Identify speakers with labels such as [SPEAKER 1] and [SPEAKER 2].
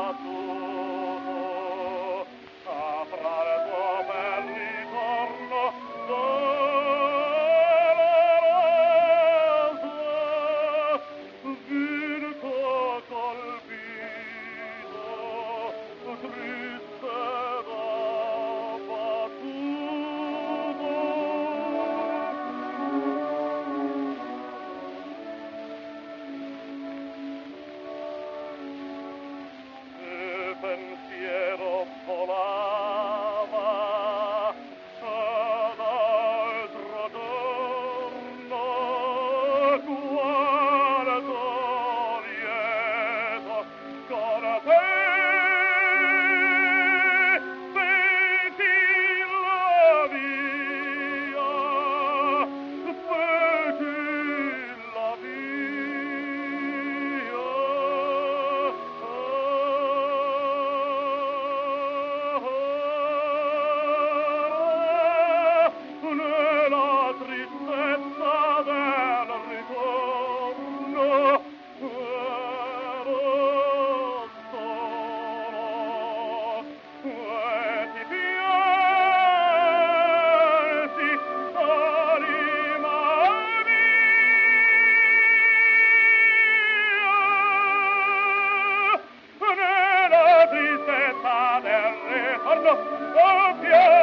[SPEAKER 1] battuto, saprà il tuo bel ritorno doloroso, vinto colpito, triste da battuto. Il pensiero volava ad altro giorno, guardo lieto con te, vedi la via, vedi la nella tristezza del ritorno ero solo e ti piansi, anima mia, nella tristezza del ritorno, oh,